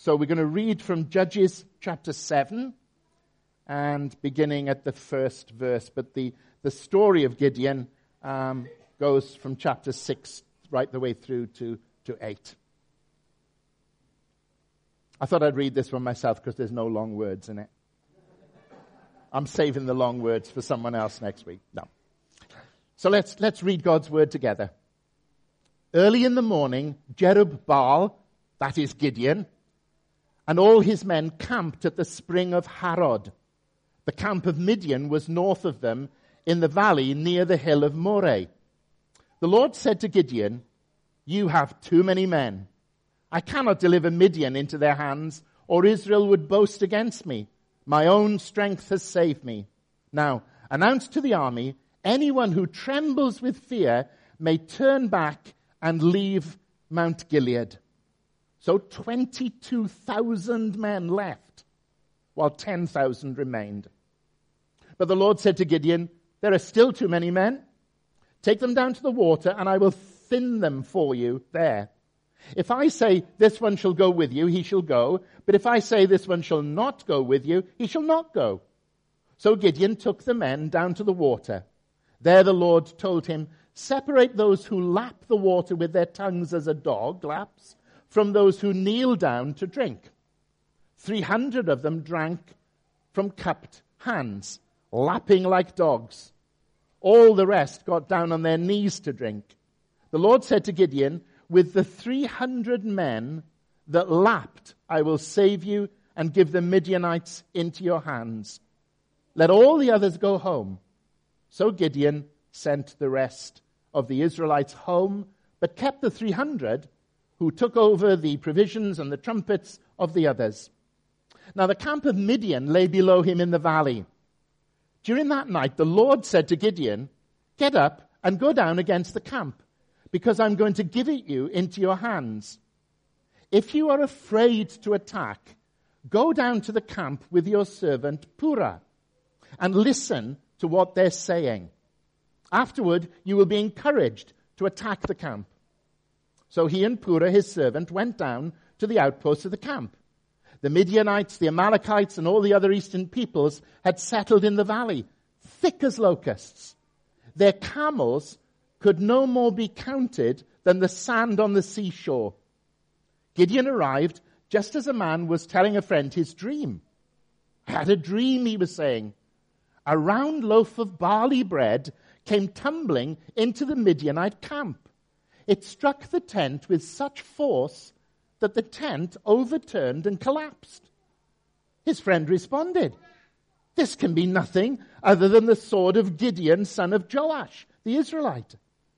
So we're going to read from Judges chapter 7 and beginning at the first verse. But the story of Gideon goes from chapter 6 right the way through to 8. I thought I'd read this one myself because there's no long words in it. I'm saving the long words for someone else next week. No. So let's read God's word together. Early in the morning, Jerubbaal, that is Gideon, and all his men camped at the spring of Harod. The camp of Midian was north of them in the valley near the hill of Moreh. The Lord said to Gideon, "You have too many men. I cannot deliver Midian into their hands, or Israel would boast against me. My own strength has saved me. Now, announce to the army, anyone who trembles with fear may turn back and leave Mount Gilead." So 22,000 men left, while 10,000 remained. But the Lord said to Gideon, "There are still too many men. Take them down to the water, and I will thin them for you there. If I say, 'This one shall go with you,' he shall go. But if I say, 'This one shall not go with you,' he shall not go." So Gideon took the men down to the water. There the Lord told him, "Separate those who lap the water with their tongues as a dog laps from those who kneel down to drink." 300 of them drank from cupped hands, lapping like dogs. All the rest got down on their knees to drink. The Lord said to Gideon, "With the 300 men that lapped, I will save you and give the Midianites into your hands. Let all the others go home." So Gideon sent the rest of the Israelites home, but kept the 300 who took over the provisions and the trumpets of the others. Now the camp of Midian lay below him in the valley. During that night, the Lord said to Gideon, "Get up and go down against the camp, because I'm going to give it you into your hands. If you are afraid to attack, go down to the camp with your servant Purah and listen to what they're saying. Afterward, you will be encouraged to attack the camp." So he and Purah, his servant, went down to the outposts of the camp. The Midianites, the Amalekites, and all the other eastern peoples had settled in the valley, thick as locusts. Their camels could no more be counted than the sand on the seashore. Gideon arrived just as a man was telling a friend his dream. "I had a dream," he was saying. "A round loaf of barley bread came tumbling into the Midianite camp. It struck the tent with such force that the tent overturned and collapsed." His friend responded, "This can be nothing other than the sword of Gideon, son of Joash, the Israelite.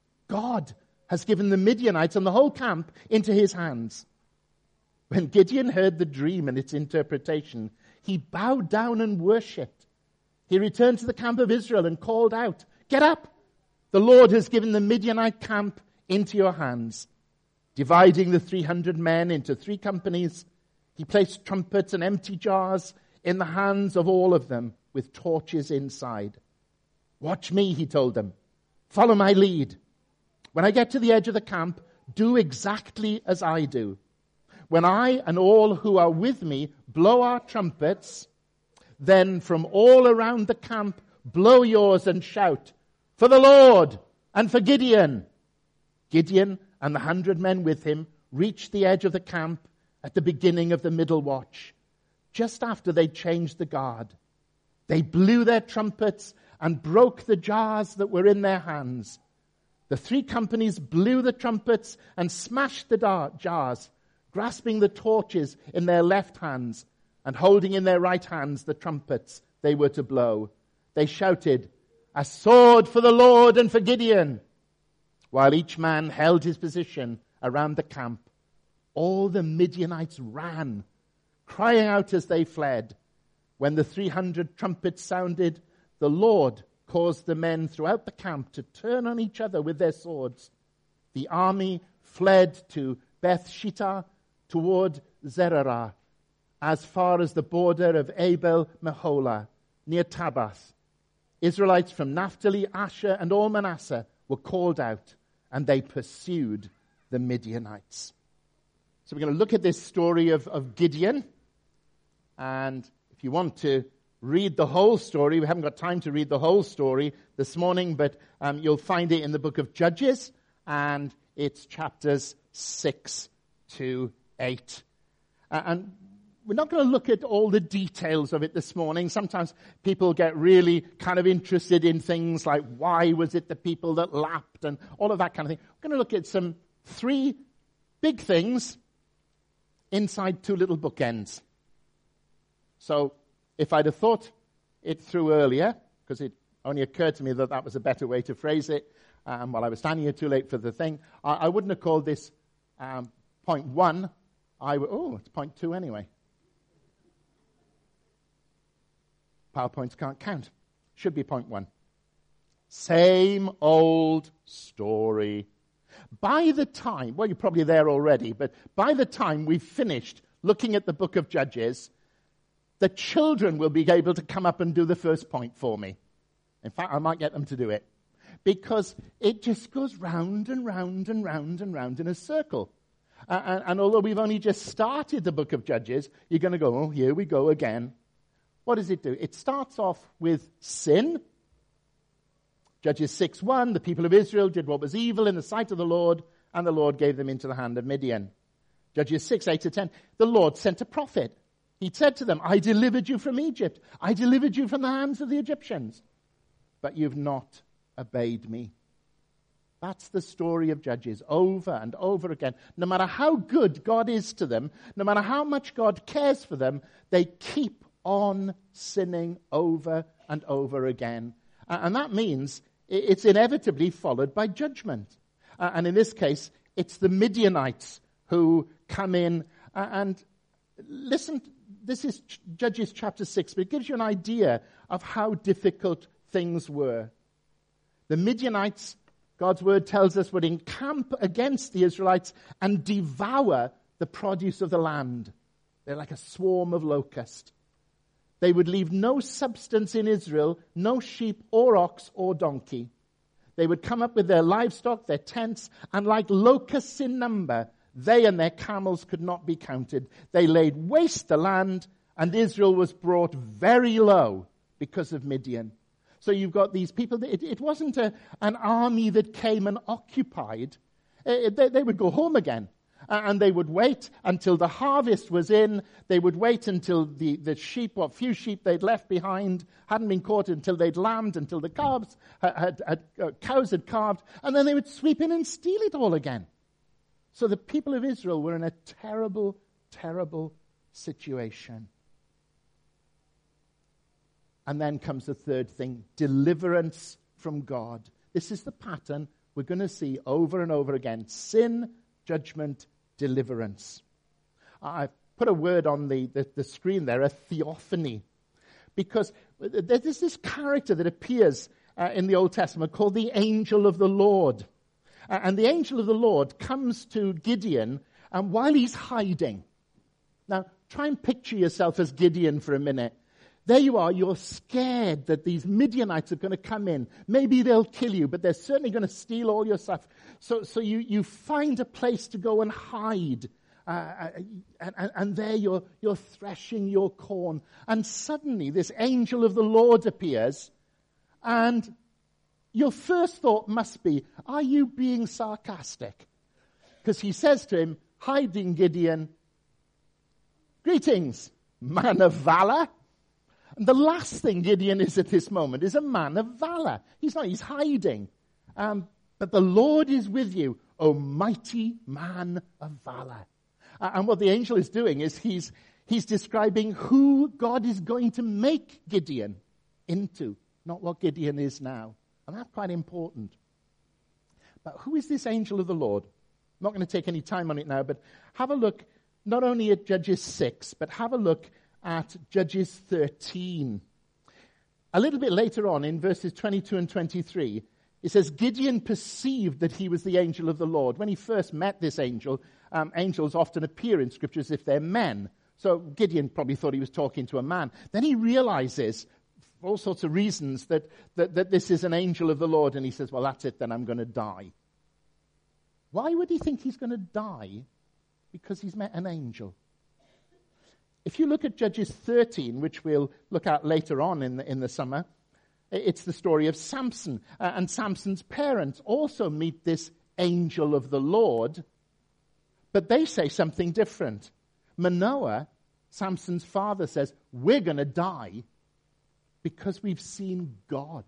God has given the Midianites and the whole camp into his hands." When Gideon heard the dream and its interpretation, he bowed down and worshipped. He returned to the camp of Israel and called out, "Get up! The Lord has given the Midianite camp into your hands." Dividing the 300 men into 3 companies, he placed trumpets and empty jars in the hands of all of them with torches inside. "Watch me," he told them. "Follow my lead. When I get to the edge of the camp, do exactly as I do. When I and all who are with me blow our trumpets, then from all around the camp blow yours and shout, 'For the Lord and for Gideon.'" Gideon and the 100 men with him reached the edge of the camp at the beginning of the middle watch, just after they changed the guard. They blew their trumpets and broke the jars that were in their hands. The 3 companies blew the trumpets and smashed the jars, grasping the torches in their left hands and holding in their right hands the trumpets they were to blow. They shouted, "A sword for the Lord and for Gideon!" While each man held his position around the camp, all the Midianites ran, crying out as they fled. When the 300 trumpets sounded, the Lord caused the men throughout the camp to turn on each other with their swords. The army fled to Beth Shittah toward Zererah, as far as the border of Abel Meholah, near Tabbath. Israelites from Naphtali, Asher, and all Manasseh were called out, and they pursued the Midianites. So we're going to look at this story of Gideon. And if you want to read the whole story, we haven't got time to read the whole story this morning, but you'll find it in the book of Judges, and it's chapters 6 to 8. And we're not going to look at all the details of it this morning. Sometimes people get really kind of interested in things like why was it the people that lapped and all of that kind of thing. We're going to look at some 3 big things inside 2 little bookends. So if I'd have thought it through earlier, because it only occurred to me that that was a better way to phrase it, while I was standing here too late for the thing, I wouldn't have called this point 1. It's point 2 anyway. PowerPoints can't count. Should be point 1. Same old story. By the time, well, you're probably there already, but by the time we've finished looking at the book of Judges, the children will be able to come up and do the first point for me. In fact, I might get them to do it. Because it just goes round and round and round and round in a circle. And although we've only just started the book of Judges, you're going to go, oh, here we go again. What does it do? It starts off with sin. Judges 6:1, the people of Israel did what was evil in the sight of the Lord, and the Lord gave them into the hand of Midian. Judges 6:8-10, the Lord sent a prophet. He said to them, I delivered you from Egypt. I delivered you from the hands of the Egyptians. But you've not obeyed me. That's the story of Judges over and over again. No matter how good God is to them, no matter how much God cares for them, they keep on sinning over and over again. And that means it's inevitably followed by judgment. And in this case, it's the Midianites who come in. And listen, this is Judges chapter 6, but it gives you an idea of how difficult things were. The Midianites, God's word tells us, would encamp against the Israelites and devour the produce of the land. They're like a swarm of locusts. They would leave no substance in Israel, no sheep or ox or donkey. They would come up with their livestock, their tents, and like locusts in number, they and their camels could not be counted. They laid waste the land, and Israel was brought very low because of Midian. So you've got these people. It wasn't an army that came and occupied. They would go home again. And they would wait until the harvest was in. They would wait until the sheep, what few sheep they'd left behind, hadn't been caught, until they'd lambed, until the cows had calved. And then they would sweep in and steal it all again. So the people of Israel were in a terrible, terrible situation. And then comes the third thing, deliverance from God. This is the pattern we're going to see over and over again. Sin, judgment, deliverance. I've put a word on the screen there, a theophany. Because there's this character that appears in the Old Testament called the angel of the Lord. And the angel of the Lord comes to Gideon while he's hiding. Now, try and picture yourself as Gideon for a minute. There you are, you're scared that these Midianites are going to come in. Maybe they'll kill you, but they're certainly going to steal all your stuff. So you find a place to go and hide. And there you're threshing your corn. And suddenly this angel of the Lord appears. And your first thought must be, are you being sarcastic? Because he says to him, hiding Gideon, greetings, man of valor. And the last thing Gideon is at this moment is a man of valor. He's hiding. But the Lord is with you, O mighty man of valor. And what the angel is doing is he's describing who God is going to make Gideon into, not what Gideon is now. And that's quite important. But who is this angel of the Lord? I'm not going to take any time on it now, but have a look not only at Judges 6, but have a look at Judges 13. A little bit later on in verses 22 and 23, it says, Gideon perceived that he was the angel of the Lord. When he first met this angel, angels often appear in Scripture as if they're men. So Gideon probably thought he was talking to a man. Then he realizes, for all sorts of reasons, that this is an angel of the Lord. And he says, well, that's it, then I'm going to die. Why would he think he's going to die because he's met an angel. If you look at Judges 13, which we'll look at later on in the summer, it's the story of Samson. And Samson's parents also meet this angel of the Lord, but they say something different. Manoah, Samson's father, says, we're going to die because we've seen God.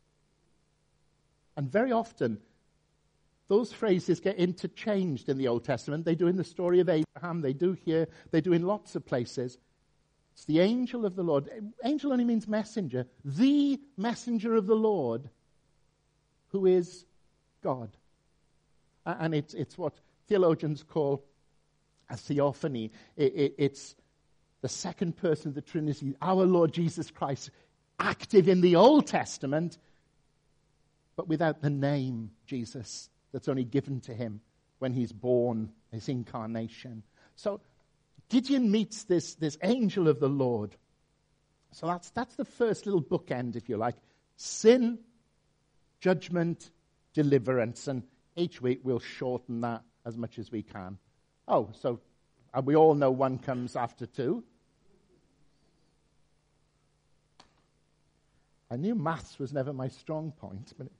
And very often, those phrases get interchanged in the Old Testament. They do in the story of Abraham. They do here. They do in lots of places. It's the angel of the Lord. Angel only means messenger. The messenger of the Lord, who is God. And it's what theologians call a theophany. It's the second person of the Trinity, our Lord Jesus Christ, active in the Old Testament, but without the name Jesus that's only given to him when he's born, his incarnation. So Gideon meets this angel of the Lord. So that's the first little bookend, if you like. Sin, judgment, deliverance. And each week we'll shorten that as much as we can. Oh, so we all know one comes after two. I knew maths was never my strong point, but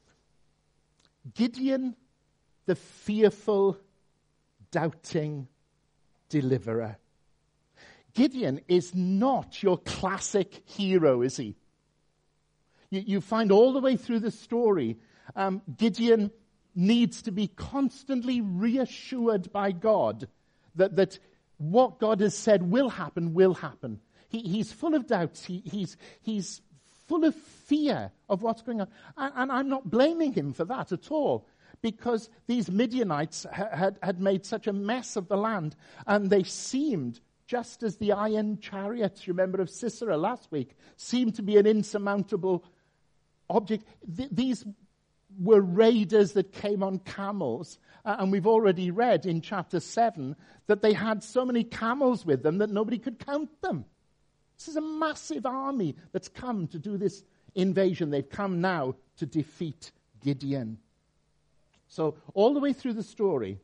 Gideon, the fearful, doubting deliverer. Gideon is not your classic hero, is he? You find all the way through the story, Gideon needs to be constantly reassured by God that what God has said will happen, will happen. He's full of doubts. He's full of fear of what's going on. And I'm not blaming him for that at all, because these Midianites had made such a mess of the land, and they seemed, just as the iron chariots, remember, of Sisera last week, seemed to be an insurmountable object. These were raiders that came on camels, and we've already read in chapter 7 that they had so many camels with them that nobody could count them. This is a massive army that's come to do this invasion. They've come now to defeat Gideon. So all the way through the story,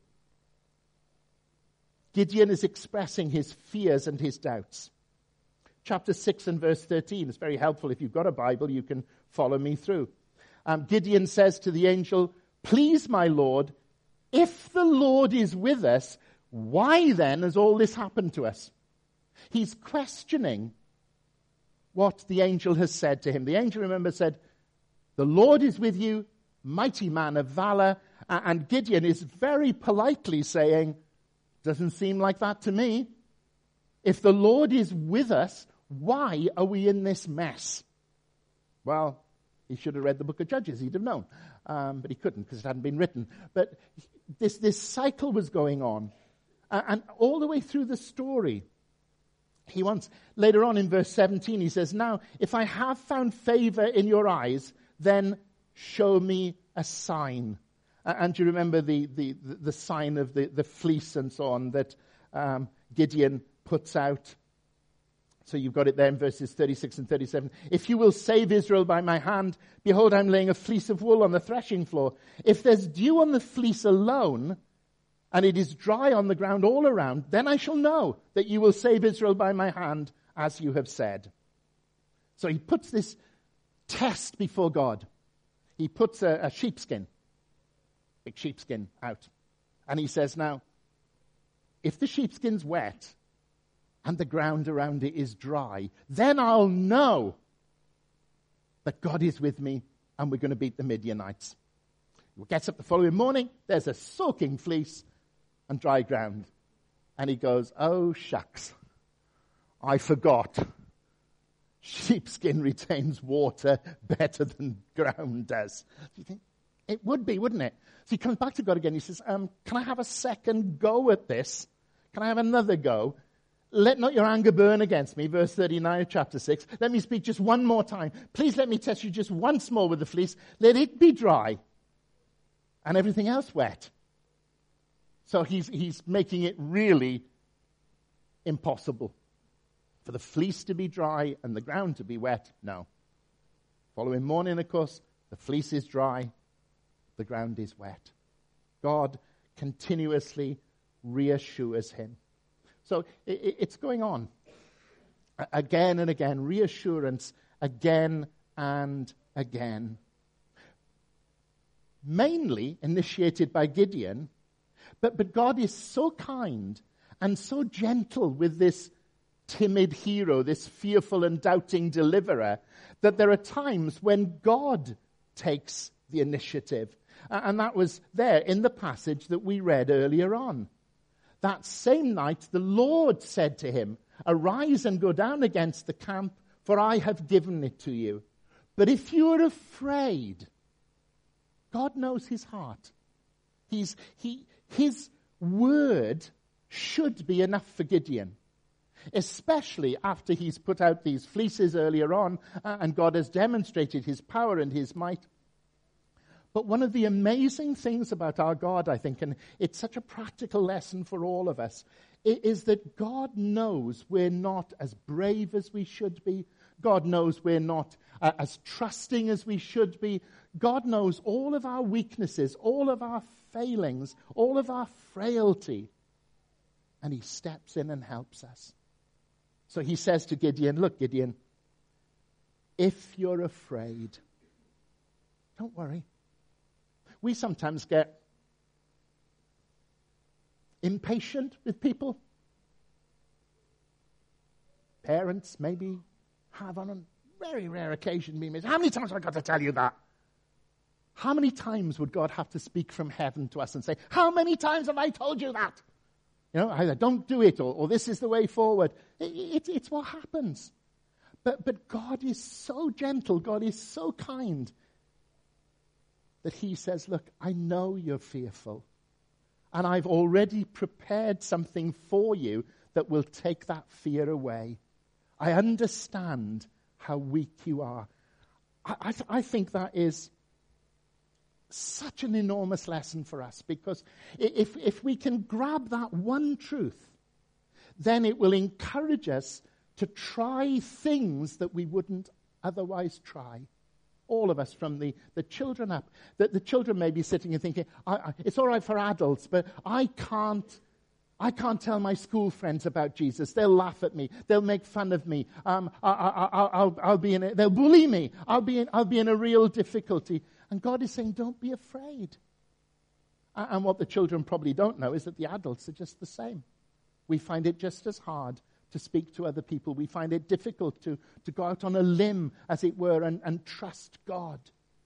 Gideon is expressing his fears and his doubts. Chapter 6 and verse 13 is very helpful. If you've got a Bible, you can follow me through. Gideon says to the angel, "Please, my Lord, if the Lord is with us, why then has all this happened to us?" He's questioning what the angel has said to him. The angel, remember, said, "The Lord is with you, mighty man of valor." And Gideon is very politely saying, "Doesn't seem like that to me. If the Lord is with us, why are we in this mess?" Well, he should have read the book of Judges. He'd have known. But he couldn't because it hadn't been written. But this cycle was going on. And all the way through the story, later on in verse 17, he says, "Now, if I have found favor in your eyes, then show me a sign." And do you remember the sign of the fleece and so on that Gideon puts out? So you've got it there in verses 36 and 37. "If you will save Israel by my hand, behold, I'm laying a fleece of wool on the threshing floor. If there's dew on the fleece alone, and it is dry on the ground all around, then I shall know that you will save Israel by my hand, as you have said." So he puts this test before God. He puts a sheepskin, big sheepskin, out. And he says, "Now, if the sheepskin's wet and the ground around it is dry, then I'll know that God is with me and we're going to beat the Midianites." He gets up the following morning, there's a soaking fleece and dry ground. And he goes, "Oh, shucks, I forgot. Sheepskin retains water better than ground does." You think, it would be, wouldn't it? So he comes back to God again. He says, "Can I have a second go at this? Can I have another go? Let not your anger burn against me," verse 39 of chapter 6. "Let me speak just one more time. Please let me test you just once more with the fleece. Let it be dry and everything else wet." So he's making it really impossible for the fleece to be dry and the ground to be wet. No. Following morning, of course, the fleece is dry, the ground is wet. God continuously reassures him. So it's going on again and again, reassurance again and again. Mainly initiated by Gideon, but God is so kind and so gentle with this timid hero, this fearful and doubting deliverer, that there are times when God takes the initiative. And that was there in the passage that we read earlier on. That same night, the Lord said to him, "Arise and go down against the camp, for I have given it to you. But if you are afraid," God knows his heart. His word should be enough for Gideon, especially after he's put out these fleeces earlier on, and God has demonstrated his power and his might. But one of the amazing things about our God, I think, and it's such a practical lesson for all of us, is that God knows we're not as brave as we should be. God knows we're not as trusting as we should be. God knows all of our weaknesses, all of our failings, all of our frailty. And he steps in and helps us. So he says to Gideon, "Look, Gideon, if you're afraid, don't worry." We sometimes get impatient with people. Parents maybe have on a very rare occasion been made. How many times have I got to tell you that? How many times would God have to speak from heaven to us and say, "How many times have I told you that?" Either don't do it or this is the way forward. It's what happens. But God is so gentle, God is so kind, that he says, "Look, I know you're fearful, and I've already prepared something for you that will take that fear away. I understand how weak you are." I think that is such an enormous lesson for us, because if we can grab that one truth, then it will encourage us to try things that we wouldn't otherwise try. All of us, from the children up. The children may be sitting and thinking, it's all right for adults, but I can't tell my school friends about Jesus. They'll laugh at me. They'll make fun of me. They'll bully me. I'll be in a real difficulty. And God is saying, don't be afraid. And what the children probably don't know is that the adults are just the same. We find it just as hard to speak to other people. We find it difficult to go out on a limb, as it were, and trust God.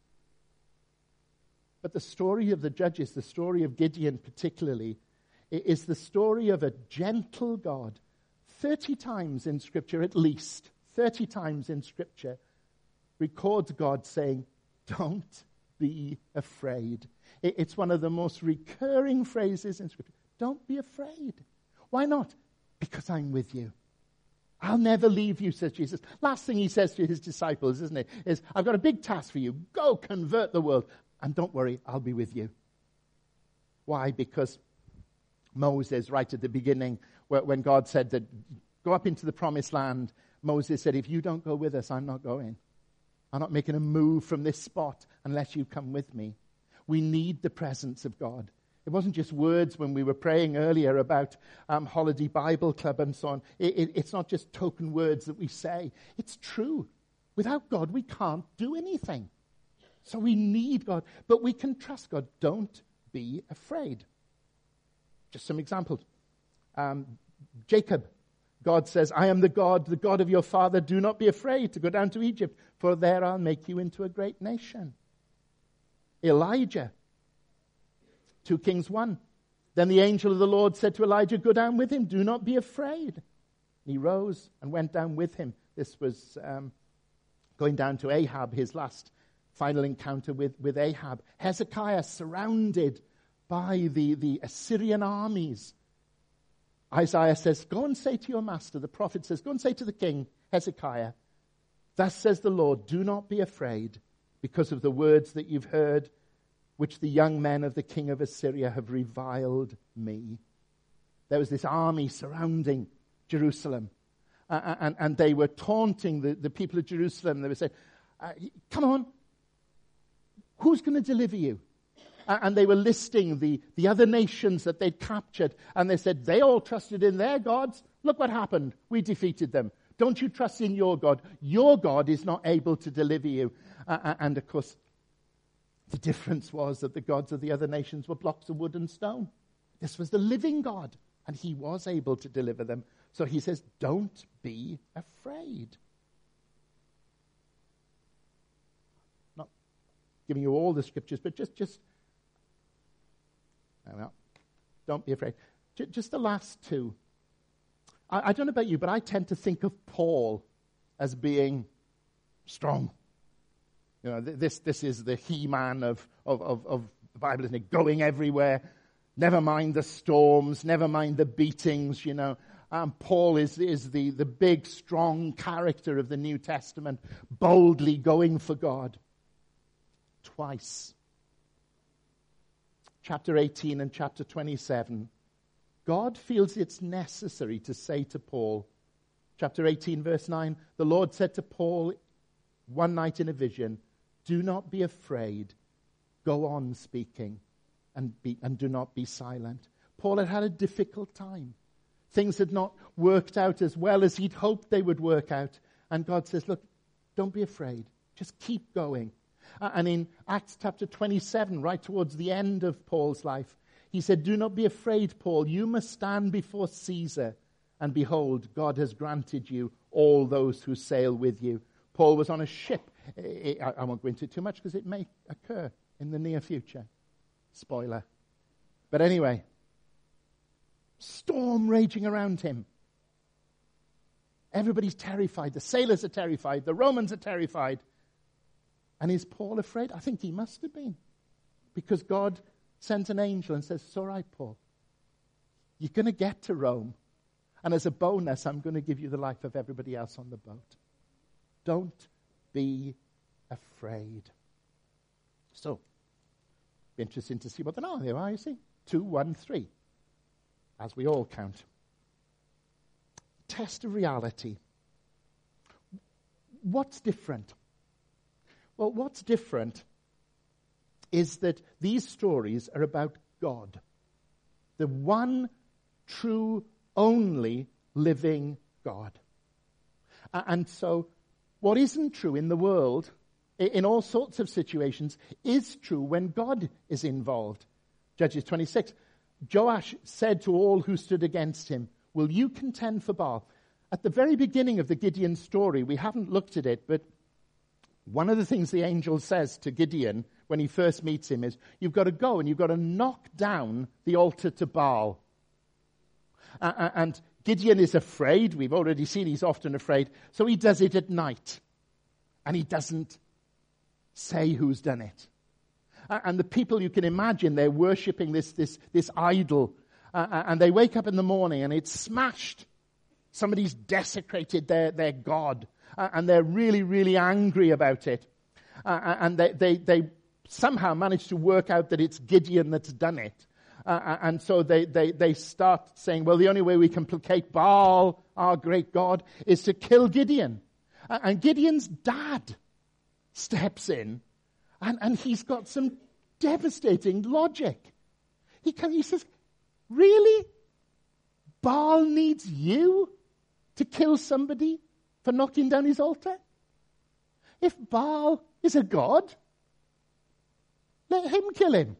But the story of the Judges, the story of Gideon particularly, is the story of a gentle God. 30 times in Scripture, at least, 30 times in Scripture, records God saying, "Don't be afraid." It's one of the most recurring phrases in Scripture. Don't be afraid. Why not? Because I'm with you. I'll never leave you, says Jesus. Last thing he says to his disciples, isn't it, is, "I've got a big task for you. Go convert the world. And don't worry, I'll be with you." Why? Because Moses, right at the beginning, when God said that, "Go up into the promised land," Moses said, "If you don't go with us, I'm not going. I'm not making a move from this spot unless you come with me." We need the presence of God. It wasn't just words when we were praying earlier about Holiday Bible Club and so on. It's not just token words that we say. It's true. Without God, we can't do anything. So we need God. But we can trust God. Don't be afraid. Just some examples. Jacob, God says, "I am the God of your father. Do not be afraid to go down to Egypt, for there I'll make you into a great nation." Elijah, 2 Kings 1. Then the angel of the Lord said to Elijah, "Go down with him. Do not be afraid." And he rose and went down with him. This was going down to Ahab, his last final encounter with Ahab. Hezekiah, surrounded by the Assyrian armies. Isaiah says, "Go and say to your master," the prophet says, "Go and say to the king, Hezekiah, thus says the Lord, do not be afraid because of the words that you've heard, which the young men of the king of Assyria have reviled me." There was this army surrounding Jerusalem, and they were taunting the people of Jerusalem. They were saying, "Come on, who's going to deliver you? And they were listing the other nations that they'd captured. And they said, they all trusted in their gods. Look what happened. We defeated them. Don't you trust in your God? Your God is not able to deliver you. And of course, the difference was that the gods of the other nations were blocks of wood and stone. This was the living God, and he was able to deliver them. So he says, don't be afraid. Not giving you all the scriptures, but just don't be afraid. Just the last two. I don't know about you, but I tend to think of Paul as being strong. You know, this is the He-Man of the Bible, isn't it? Going everywhere. Never mind the storms, never mind the beatings, you know. Paul is the big, strong character of the New Testament, boldly going for God. Twice. Chapter 18 and chapter 27. God feels it's necessary to say to Paul, chapter 18, verse 9, the Lord said to Paul one night in a vision, do not be afraid, go on speaking, and do not be silent. Paul had a difficult time. Things had not worked out as well as he'd hoped they would work out. And God says, look, don't be afraid, just keep going. And in Acts chapter 27, right towards the end of Paul's life, he said, do not be afraid, Paul. You must stand before Caesar. And behold, God has granted you all those who sail with you. Paul was on a ship. I won't go into it too much because it may occur in the near future. Spoiler. But anyway, storm raging around him. Everybody's terrified. The sailors are terrified. The Romans are terrified. And is Paul afraid? I think he must have been. Because God sent an angel and says, it's all right, Paul. You're going to get to Rome. And as a bonus, I'm going to give you the life of everybody else on the boat. Don't be afraid. So, be interesting to see what they are, you see. 2, 1, 3. As we all count. Test of reality. What's different? Well, what's different is that these stories are about God. The one true, only living God. And so, what isn't true in the world, in all sorts of situations, is true when God is involved. Judges 26. Joash said to all who stood against him, will you contend for Baal? At the very beginning of the Gideon story, we haven't looked at it, but one of the things the angel says to Gideon when he first meets him is, you've got to go and you've got to knock down the altar to Baal. And Gideon is afraid. We've already seen he's often afraid. So he does it at night. And he doesn't say who's done it. And the people, you can imagine, they're worshipping this idol. And they wake up in the morning and it's smashed. Somebody's desecrated their God. And they're really, really angry about it. And they somehow manage to work out that it's Gideon that's done it. And so they start saying, well, the only way we can placate Baal, our great God, is to kill Gideon. And Gideon's dad steps in, and he's got some devastating logic. He says, really? Baal needs you to kill somebody for knocking down his altar? If Baal is a god, let him kill him.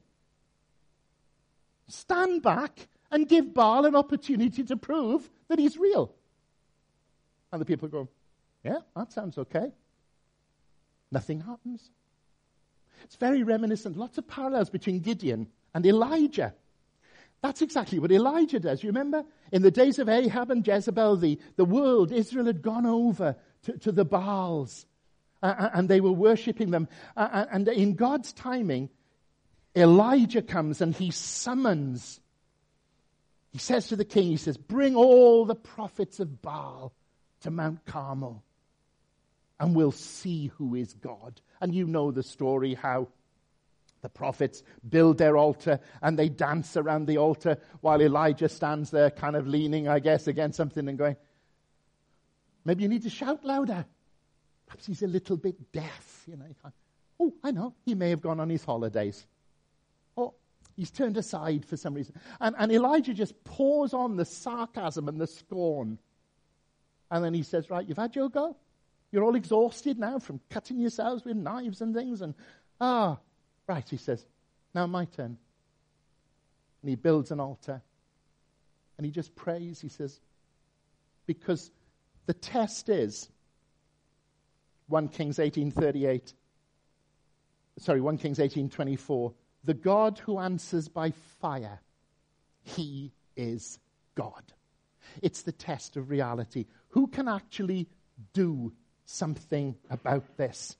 Stand back and give Baal an opportunity to prove that he's real. And the people go, yeah, that sounds okay. Nothing happens. It's very reminiscent, lots of parallels between Gideon and Elijah. That's exactly what Elijah does. You remember? In the days of Ahab and Jezebel, the world, Israel had gone over to the Baals. And they were worshipping them. And in God's timing, Elijah comes and he summons. He says to the king, he says, bring all the prophets of Baal to Mount Carmel. And we'll see who is God. And you know the story, how the prophets build their altar and they dance around the altar while Elijah stands there kind of leaning, I guess, against something and going, maybe you need to shout louder. Perhaps he's a little bit deaf, you know. Oh, I know. He may have gone on his holidays. Oh, he's turned aside for some reason. And Elijah just pours on the sarcasm and the scorn. And then he says, right, you've had your go. You're all exhausted now from cutting yourselves with knives and things. And, right, he says, now my turn. And he builds an altar. And he just prays. He says, because the test is 1 Kings 18:24. The God who answers by fire, he is God. It's the test of reality. Who can actually do something about this?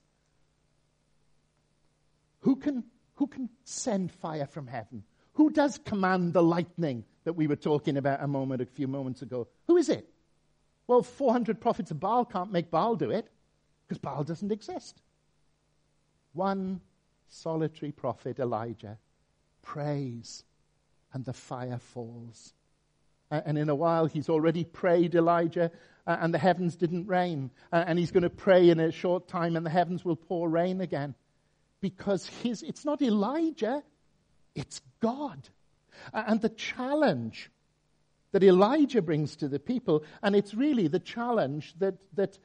Who can send fire from heaven? Who does command the lightning that we were talking about a few moments ago? Who is it? Well, 400 prophets of Baal can't make Baal do it, because Baal doesn't exist. One solitary prophet, Elijah, prays, and the fire falls. And in a while, he's already prayed, Elijah, and the heavens didn't rain. And he's going to pray in a short time, and the heavens will pour rain again. Because it's not Elijah, it's God. And the challenge that Elijah brings to the people, and it's really the challenge that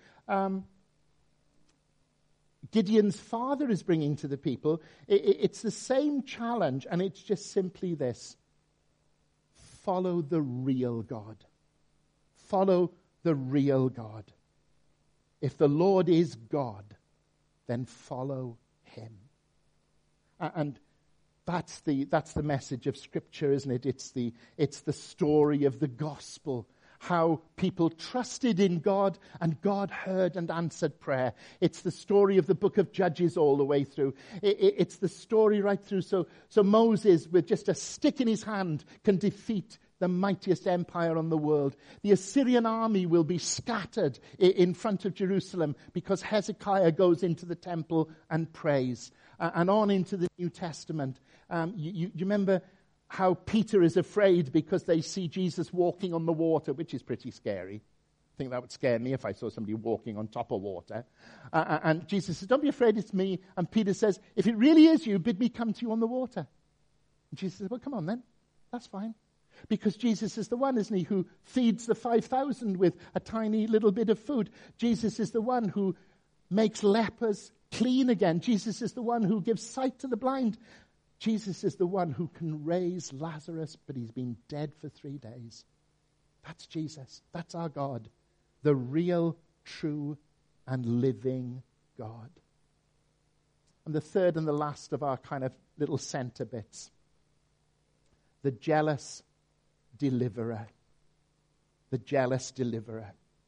Gideon's father is bringing to the people. It's the same challenge, and it's just simply this. Follow the real God. Follow the real God. If the Lord is God, then follow him. And that's the message of Scripture, isn't it? It's the story of the gospel. How people trusted in God and God heard and answered prayer. It's the story of the book of Judges all the way through. It's the story right through. So Moses, with just a stick in his hand, can defeat the mightiest empire on the world. The Assyrian army will be scattered in front of Jerusalem because Hezekiah goes into the temple and prays. And on into the New Testament. You remember how Peter is afraid because they see Jesus walking on the water, which is pretty scary. I think that would scare me if I saw somebody walking on top of water. And Jesus says, don't be afraid, it's me. And Peter says, if it really is you, bid me come to you on the water. And Jesus says, well, come on then. That's fine. Because Jesus is the one, isn't he, who feeds the 5,000 with a tiny little bit of food. Jesus is the one who makes lepers clean again. Jesus is the one who gives sight to the blind. Jesus is the one who can raise Lazarus, but he's been dead for 3 days. That's Jesus. That's our God. The real, true, and living God. And the third and the last of our kind of little center bits. The jealous deliverer. The jealous deliverer.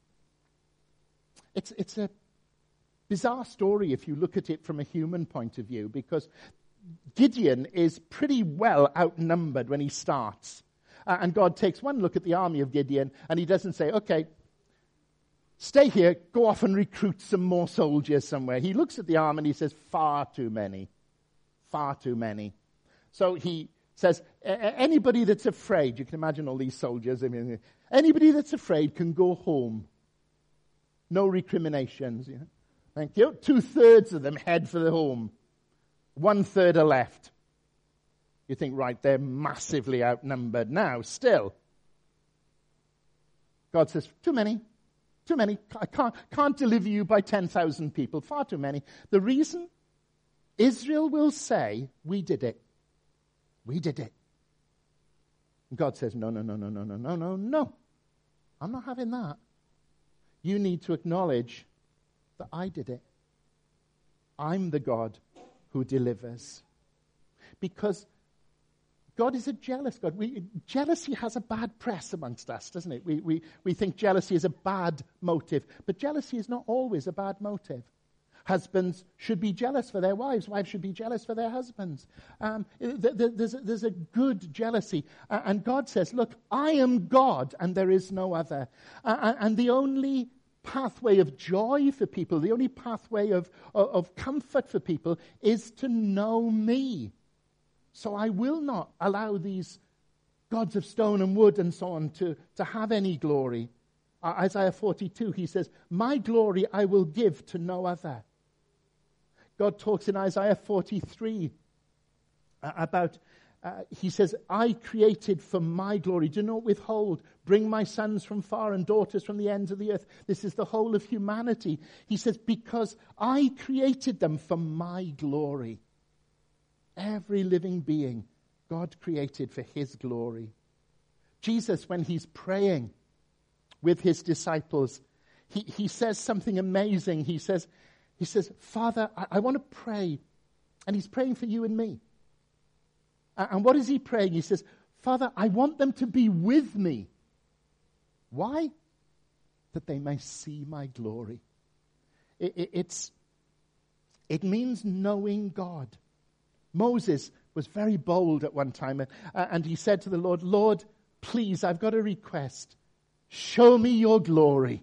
It's a bizarre story if you look at it from a human point of view, because Gideon is pretty well outnumbered when he starts. And God takes one look at the army of Gideon, and he doesn't say, okay, stay here, go off and recruit some more soldiers somewhere. He looks at the army and he says, far too many. Far too many. So he says, anybody that's afraid, you can imagine all these soldiers, anybody that's afraid can go home. No recriminations. You know? Thank you. 2/3 of them head for the home. 1/3 are left. You think, right, they're massively outnumbered now. Still, God says, too many. Too many. I can't deliver you by 10,000 people. Far too many. The reason? Israel will say, we did it. We did it. And God says, no. I'm not having that. You need to acknowledge that I did it. I'm the God who delivers. Because God is a jealous God. Jealousy has a bad press amongst us, doesn't it? We think jealousy is a bad motive. But jealousy is not always a bad motive. Husbands should be jealous for their wives. Wives should be jealous for their husbands. There's a good jealousy. And God says, look, I am God and there is no other. And the only pathway of joy for people, the only pathway of comfort for people is to know me. So I will not allow these gods of stone and wood and so on to have any glory. Isaiah 42, he says, my glory I will give to no other. God talks in Isaiah 43 He says, I created for my glory. Do not withhold. Bring my sons from far and daughters from the ends of the earth. This is the whole of humanity. He says, because I created them for my glory. Every living being, God created for his glory. Jesus, when he's praying with his disciples, he says something amazing. He says, Father, I want to pray. And he's praying for you and me. And what is he praying? He says, Father, I want them to be with me. Why? That they may see my glory. It means knowing God. Moses was very bold at one time, and he said to the Lord, Lord, please, I've got a request. Show me your glory.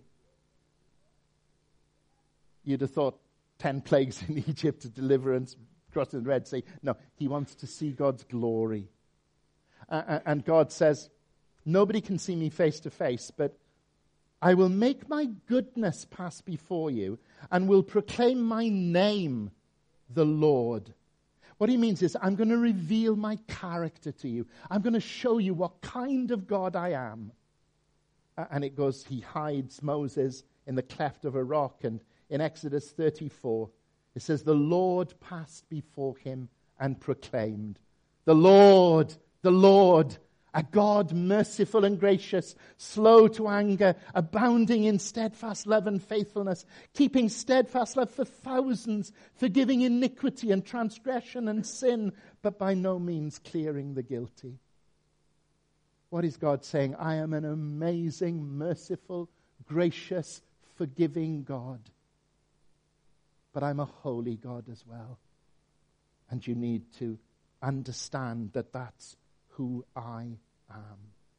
You'd have thought 10 plagues in Egypt, deliverance, crossing the Red Sea. No, he wants to see God's glory. And God says, nobody can see me face to face, but I will make my goodness pass before you and will proclaim my name, the Lord. What he means is, I'm going to reveal my character to you. I'm going to show you what kind of God I am. And it goes, he hides Moses in the cleft of a rock. And in Exodus 34, it says, the Lord passed before him and proclaimed, the Lord, a God merciful and gracious, slow to anger, abounding in steadfast love and faithfulness, keeping steadfast love for thousands, forgiving iniquity and transgression and sin, but by no means clearing the guilty. What is God saying? I am an amazing, merciful, gracious, forgiving God. But I'm a holy God as well. And you need to understand that that's who I am.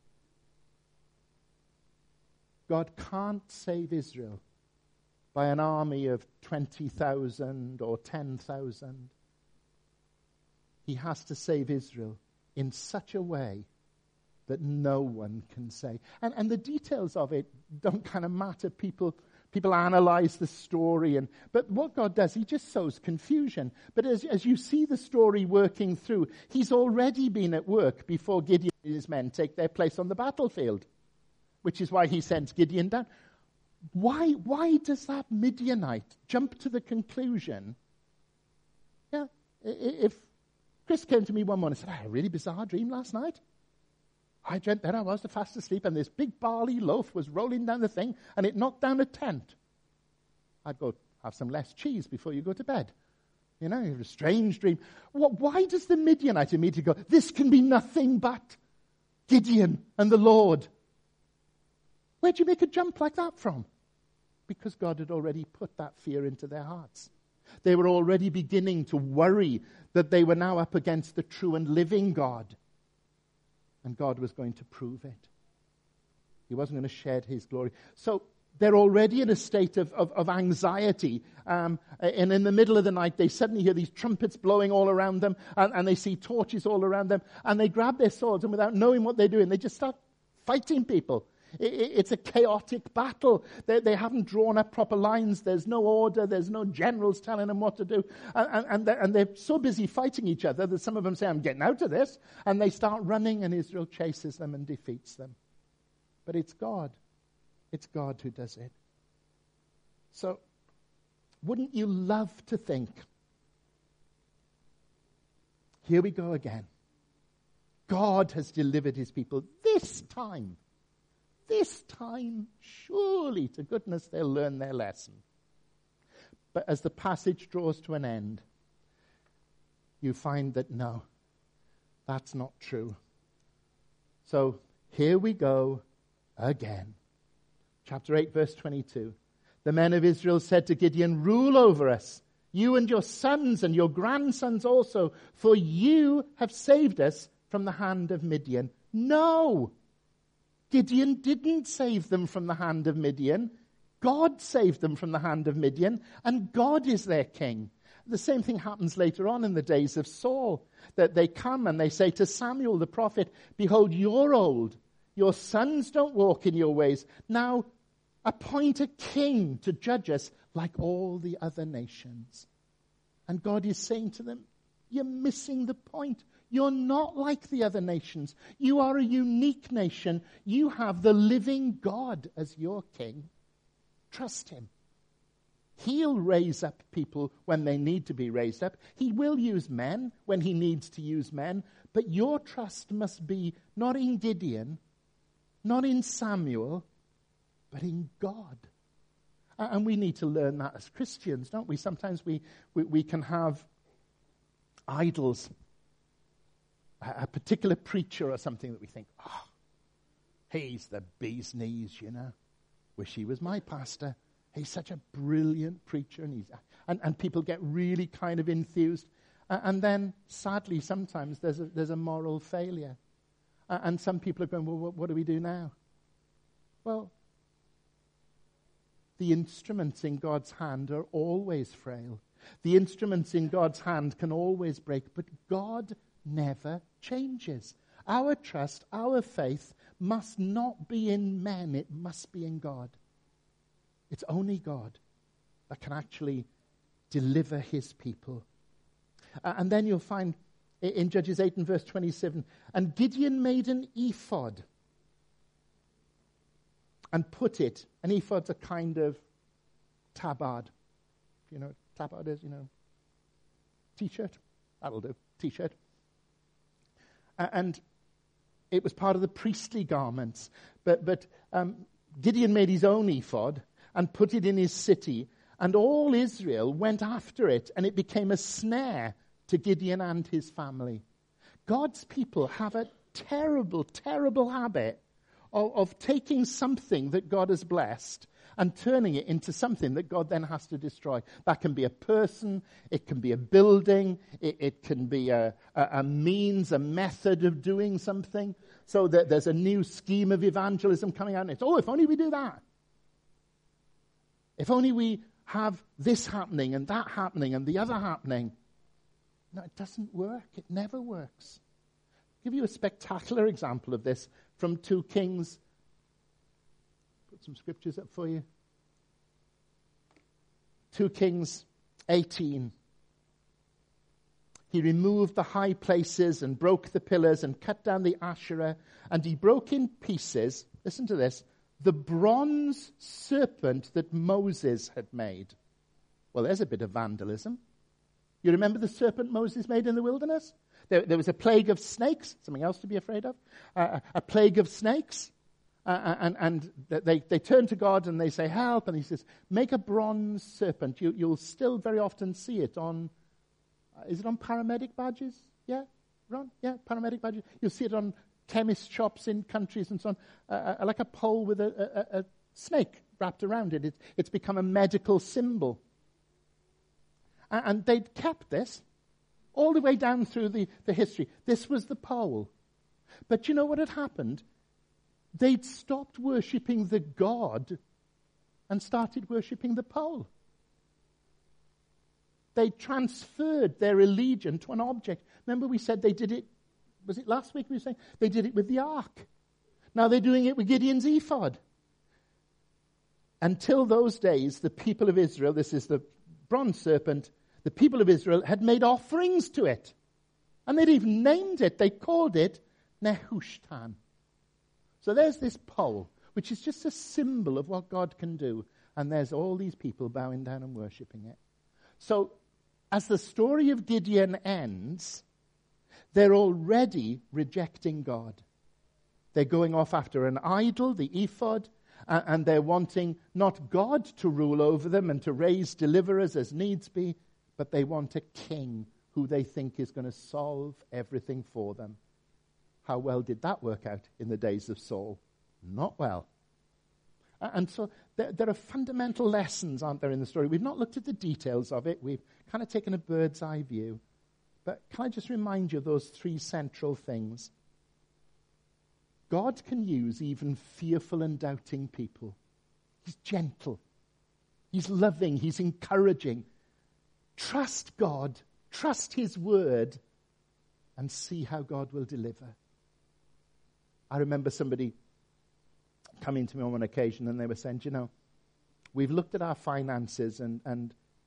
God can't save Israel by an army of 20,000 or 10,000. He has to save Israel in such a way that no one can say. And the details of it don't kind of matter. People analyze the story, but what God does, he just sows confusion. But as you see the story working through, he's already been at work before Gideon and his men take their place on the battlefield, which is why he sends Gideon down. Why does that Midianite jump to the conclusion? Yeah, if Chris came to me one morning and said, I had a really bizarre dream last night. I dreamt that I was fast asleep and this big barley loaf was rolling down the thing and it knocked down a tent. I'd go have some less cheese before you go to bed. You know, a strange dream. Why does the Midianite immediately go, this can be nothing but Gideon and the Lord? Where'd you make a jump like that from? Because God had already put that fear into their hearts. They were already beginning to worry that they were now up against the true and living God. And God was going to prove it. He wasn't going to shed his glory. So they're already in a state of anxiety. And in the middle of the night, they suddenly hear these trumpets blowing all around them. And they see torches all around them. And they grab their swords. And without knowing what they're doing, they just start fighting people. It's a chaotic battle. They haven't drawn up proper lines. There's no order. There's no generals telling them what to do. And they're so busy fighting each other that some of them say, I'm getting out of this. And they start running and Israel chases them and defeats them. But it's God. It's God who does it. So, wouldn't you love to think, here we go again. God has delivered his people this time. This time, surely, to goodness, they'll learn their lesson. But as the passage draws to an end, you find that no, that's not true. So here we go again. Chapter 8, verse 22. The men of Israel said to Gideon, rule over us, you and your sons and your grandsons also, for you have saved us from the hand of Midian. No! Gideon didn't save them from the hand of Midian. God saved them from the hand of Midian, and God is their king. The same thing happens later on in the days of Saul, that they come and they say to Samuel the prophet, behold, you're old. Your sons don't walk in your ways. Now appoint a king to judge us like all the other nations. And God is saying to them, you're missing the point. You're not like the other nations. You are a unique nation. You have the living God as your king. Trust him. He'll raise up people when they need to be raised up. He will use men when he needs to use men. But your trust must be not in Gideon, not in Samuel, but in God. And we need to learn that as Christians, don't we? Sometimes we can have idols, a particular preacher or something that we think, he's the bee's knees, Wish he was my pastor. He's such a brilliant preacher, and people get really kind of enthused. And then, sadly, sometimes there's a moral failure. And some people are going, well, what do we do now? Well, the instruments in God's hand are always frail. The instruments in God's hand can always break, but God never changes. Our trust, our faith must not be in men, it must be in God. It's only God that can actually deliver his people. And then you'll find in Judges 8 and verse 27, and Gideon made an ephod and put it, an ephod's a kind of tabard. You know what tabard is, T-shirt. That'll do, T-shirt. And it was part of the priestly garments. But Gideon made his own ephod and put it in his city, and all Israel went after it, and it became a snare to Gideon and his family. God's people have a terrible, terrible habit of taking something that God has blessed and turning it into something that God then has to destroy. That can be a person, it can be a building, it can be a means, a method of doing something. So that there's a new scheme of evangelism coming out, and it's, if only we do that. If only we have this happening and that happening and the other happening. No, it doesn't work. It never works. I'll give you a spectacular example of this from 2 Kings. Put some scriptures up for you. 2 Kings 18. He removed the high places and broke the pillars and cut down the Asherah, and he broke in pieces, listen to this, the bronze serpent that Moses had made. Well, there's a bit of vandalism. You remember the serpent Moses made in the wilderness? There was a plague of snakes, something else to be afraid of, a plague of snakes. And they turn to God and they say, help. And he says, make a bronze serpent. You'll still very often see it on, is it on paramedic badges? Yeah, Ron? Yeah, paramedic badges. You'll see it on chemist shops in countries and so on, like a pole with a snake wrapped around it. It's become a medical symbol. And they'd kept this all the way down through the history. This was the pole. But you know what had happened? They'd stopped worshipping the God and started worshipping the pole. They transferred their allegiance to an object. Remember we said they did it, was it last week we were saying? They did it with the ark. Now they're doing it with Gideon's ephod. Until those days, the people of Israel, this is the bronze serpent, the people of Israel had made offerings to it. And they'd even named it. They called it Nehushtan. So there's this pole, which is just a symbol of what God can do. And there's all these people bowing down and worshipping it. So as the story of Gideon ends, they're already rejecting God. They're going off after an idol, the ephod, and they're wanting not God to rule over them and to raise deliverers as needs be, but they want a king who they think is going to solve everything for them. How well did that work out in the days of Saul? Not well. And so there are fundamental lessons, aren't there, in the story? We've not looked at the details of it. We've kind of taken a bird's eye view. But can I just remind you of those 3 central things? God can use even fearful and doubting people. He's gentle. He's loving. He's encouraging. Trust God. Trust his word. And see how God will deliver. I remember somebody coming to me on one occasion and they were saying, we've looked at our finances and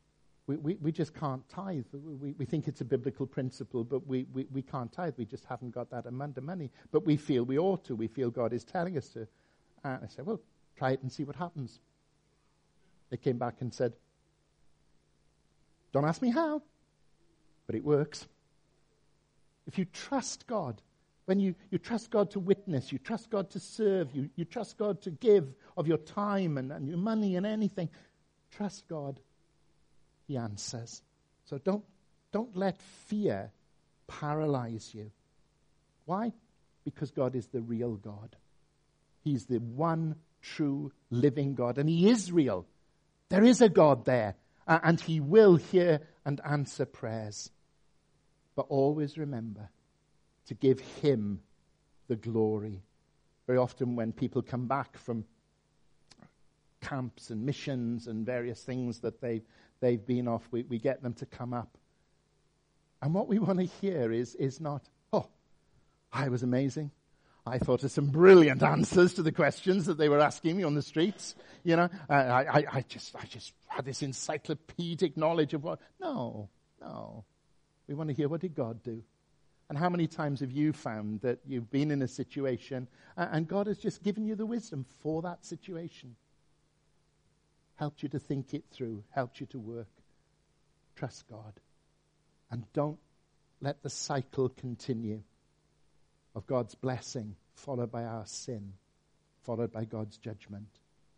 We just can't tithe. We think it's a biblical principle, but we can't tithe. We just haven't got that amount of money. But we feel we ought to. We feel God is telling us to. And I said, well, try it and see what happens. They came back and said, don't ask me how, but it works. If you trust God, when you trust God to witness, you trust God to serve, you trust God to give of your time and your money and anything, trust God. He answers. So don't let fear paralyze you. Why? Because God is the real God. He's the one true living God. And He is real. There is a God there. And He will hear and answer prayers. But always remember to give Him the glory. Very often when people come back from camps and missions and various things that they've been off, we get them to come up. And what we want to hear is not, oh, I was amazing. I thought of some brilliant answers to the questions that they were asking me on the streets. I just had this encyclopedic knowledge of what. No. We want to hear, what did God do? And how many times have you found that you've been in a situation and God has just given you the wisdom for that situation? Helped you to think it through, helped you to work. Trust God. And don't let the cycle continue of God's blessing followed by our sin, followed by God's judgment,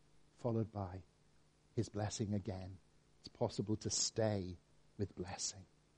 followed by His blessing again. It's possible to stay with blessing.